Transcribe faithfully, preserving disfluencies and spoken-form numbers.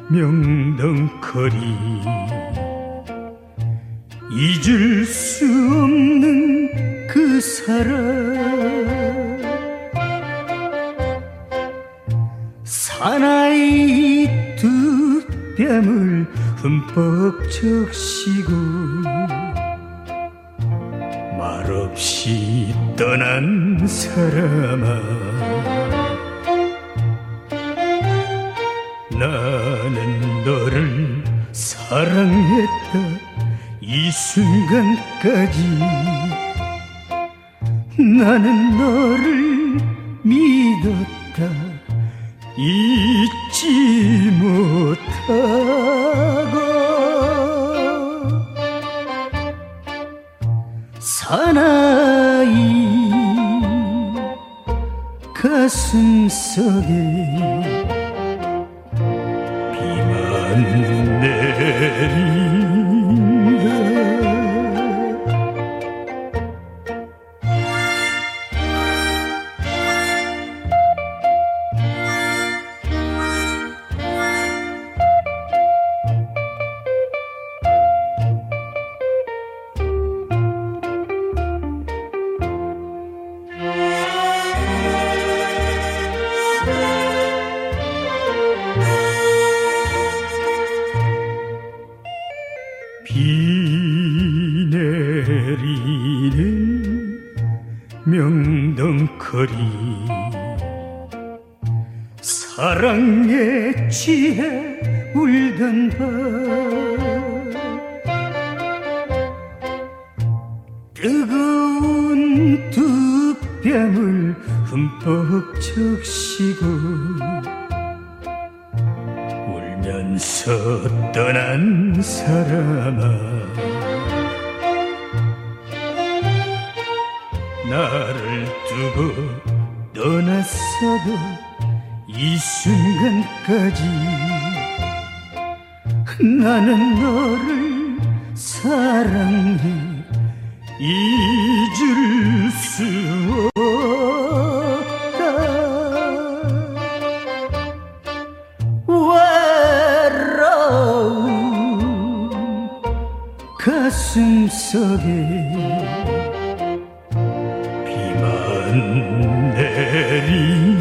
명덩거리 잊을 수 없는 그 사람 사나이 두 뺨을 흠뻑 적시고 말없이 떠난 사람아 나는 너를 사랑했다 이 순간까지 나는 너를 믿었다 잊지 못하고 사나이 가슴속에 내린다 비 내리는 명덩거리 사랑에 취해 울던 밤 뜨거운 두 뺨을 흠뻑 적시고 울면서 떠난 사람아 나를 두고 떠났어도 이 순간까지 나는 너를 사랑해 잊을 수 없다 외로운 가슴속에 비만 내린